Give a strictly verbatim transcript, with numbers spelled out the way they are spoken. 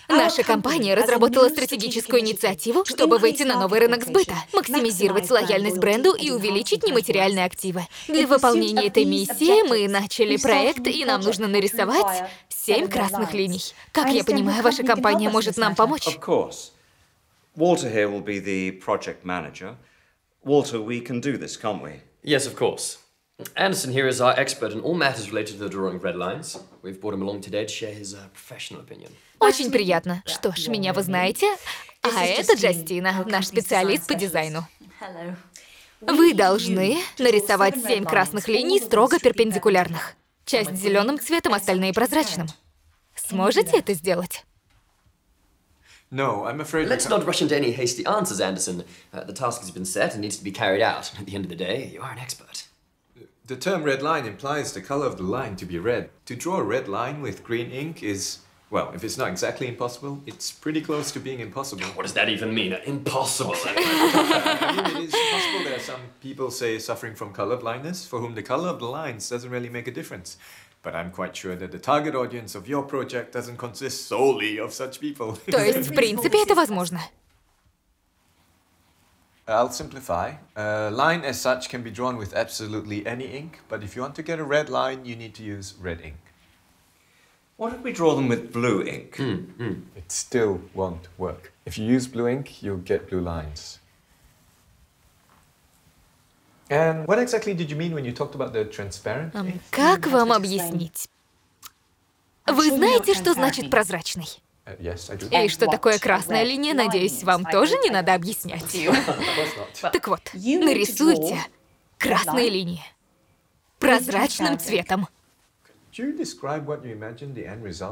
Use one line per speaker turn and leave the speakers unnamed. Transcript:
Наша компания разработала стратегическую инициативу, чтобы выйти на новый рынок сбыта, максимизировать лояльность бренду и увеличить нематериальные активы. Для выполнения этой миссии мы начали проект, и нам нужно нарисовать семь красных линий. Как я понимаю, ваша компания может нам помочь?
Of course. Walter here will be the project manager. Walter, we can do this, can't we?
Yes, of course. Anderson here is our expert in all matters related to the drawing of red lines. We've brought him along today to share his uh, professional opinion.
Очень приятно. Что ж, меня вы знаете. А это Джастина, наш специалист по дизайну. Вы должны нарисовать семь красных линий строго перпендикулярных. Часть зеленым цветом, остальные прозрачным. Сможете это сделать?
No, I'm afraid.
Let's not rush into any hasty answers, Anderson. Uh, the task has been set and needs to be carried out. At the end of the day, you are an expert.
The term red line implies the color of the line to be red. To draw a red line with green ink is, well, if it's not exactly impossible, it's pretty close to being impossible.
What does that even mean? Impossible.
I mean, it is possible. There are some people, say, suffering from color blindness, for whom the color of the lines doesn't really make a difference. But I'm quite sure that the target audience of your project doesn't consist solely of such people.
То есть, в принципе, это возможно.
I'll simplify. A line as such can be drawn with absolutely any ink, but if you want to get a red line, you need to use red ink.
What if we draw them with blue ink?
Mm, mm.
It still won't work. If you use blue ink, you'll get blue lines. And what exactly did you mean when you talked about the transparent ink?
Как вам объяснить? Вы знаете, что значит прозрачный?
Uh, yes, I do.
И что такое красная линия, надеюсь, вам тоже не надо объяснять.
Of course not.
Так вот, нарисуйте красные линии прозрачным цветом.
Could you describe what you imagine the end result